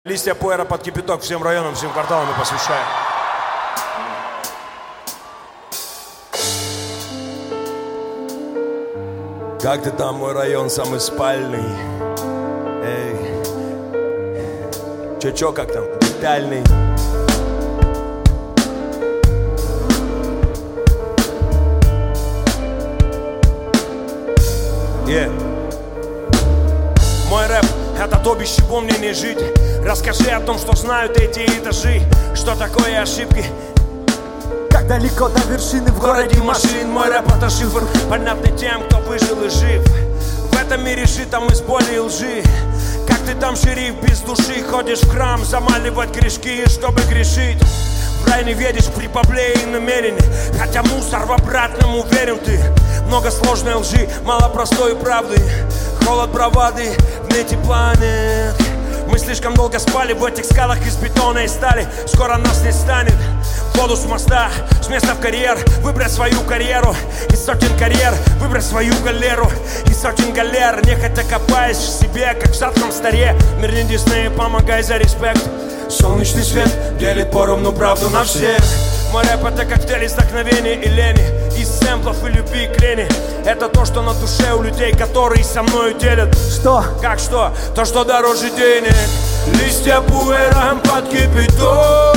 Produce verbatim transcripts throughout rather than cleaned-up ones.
Листья пуэра под кипяток всем районам, всем кварталам и посвящаю. Как ты там, мой район, самый спальный? Эй, чё-чё, как там, детальный? Yeah. Мой рэп — это то, без чего мне не жить. Расскажи о том, что знают эти этажи. Что такое ошибки? Как далеко до вершины в городе машин. Мой рэп — это шифр, понятный тем, кто выжил и жив. В этом мире житом из боли и лжи. Как ты там, шериф, без души, ходишь в храм замаливать грешки, чтобы грешить. В рай не веришь при бабле и намерении, хотя мусор в обратном уверен ты. Много сложной лжи, мало простой правды. Холод бравады в нете планет. Мы слишком долго спали в этих скалах из бетона и стали. Скоро нас не станет. Воду с моста, с места в карьер. Выбрать свою карьеру из сотен карьер. Выбрать свою галеру из сотен галер. Нехотя копаясь в себе, как в садком старе. Мир не Дисней, помогай за респект. Солнечный свет делит поровну правду на всех. Мой рэп — это коктейль из вдохновения и лени, из сэмплов и любви к лени. Это то, что на душе у людей, которые со мною делят. Что? Как что? То, что дороже денег. Листья пуэром под кипяток,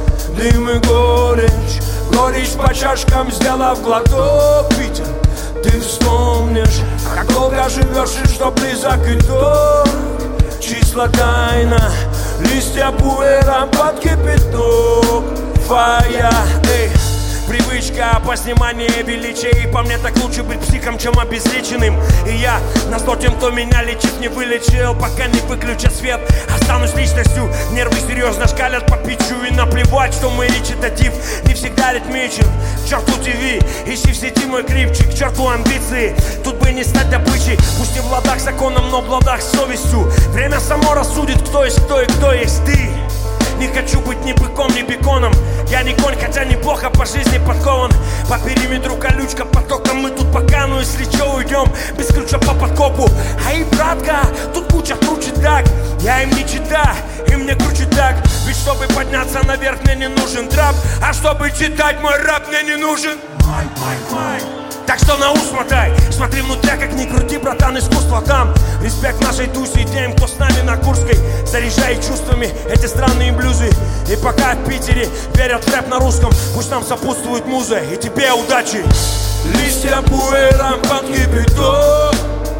дым и горечь. Горечь по чашкам, сделав глоток. Питер, ты вспомнишь, как долго живешь и что близок итог. Числа тайна. Листья пуэром под кипяток. Фая, эй. Привычка по сниманию величия. И по мне так лучше быть психом, чем обезличенным. И я на зло тем, кто меня лечит, не вылечил. Пока не выключат свет, останусь личностью. Нервы серьезно шкалят по питчу. И наплевать, что мой речитатив не всегда ритмичен. К черту ТВ, ищи в сети мой клипчик. К черту амбиции, тут бы не стать добычей. Пусть не в ладах с законом, но в ладах с совестью. Время само рассудит, кто есть кто и кто есть ты. Не хочу быть ни быком, ни беконом. Я не конь, хотя неплохо по жизни подкован. По периметру колючка, потоком мы тут пока. Ну если чё, уйдем без ключа по подкопу. Ай, братка, тут куча круче так. Я им не чита, и мне круче так. Ведь чтобы подняться наверх, мне не нужен трап. А чтобы читать мой рэп, мне не нужен май, май, май. Так что на ус мотай, смотри внутрь, как ни крути, братан, искусство там. Респект нашей тусе и тем, кто с нами на Курской. Заряжай чувствами эти странные блюзы. И пока в Питере верят в рэп на русском, пусть нам сопутствует муза, и тебе удачи. Листья пуэром под кипяток,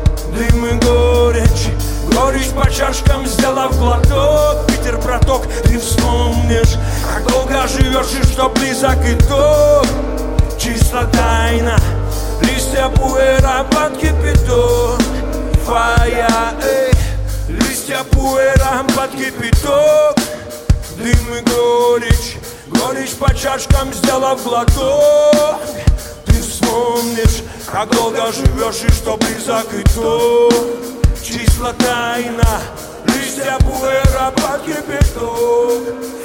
дым и горечь. Горечь по чашкам, сделав глоток. Питер, браток, ты вспомнишь, как долго живешь и что близок итог. Числа тайна. Листья пуэра под кипяток. Фая, эй. Листья пуэра под кипяток. Дым и горечь. Горечь по чашкам, сделав глоток. Ты вспомнишь, как долго живешь и что близок итог. Числа тайна. Листья пуэра под кипяток.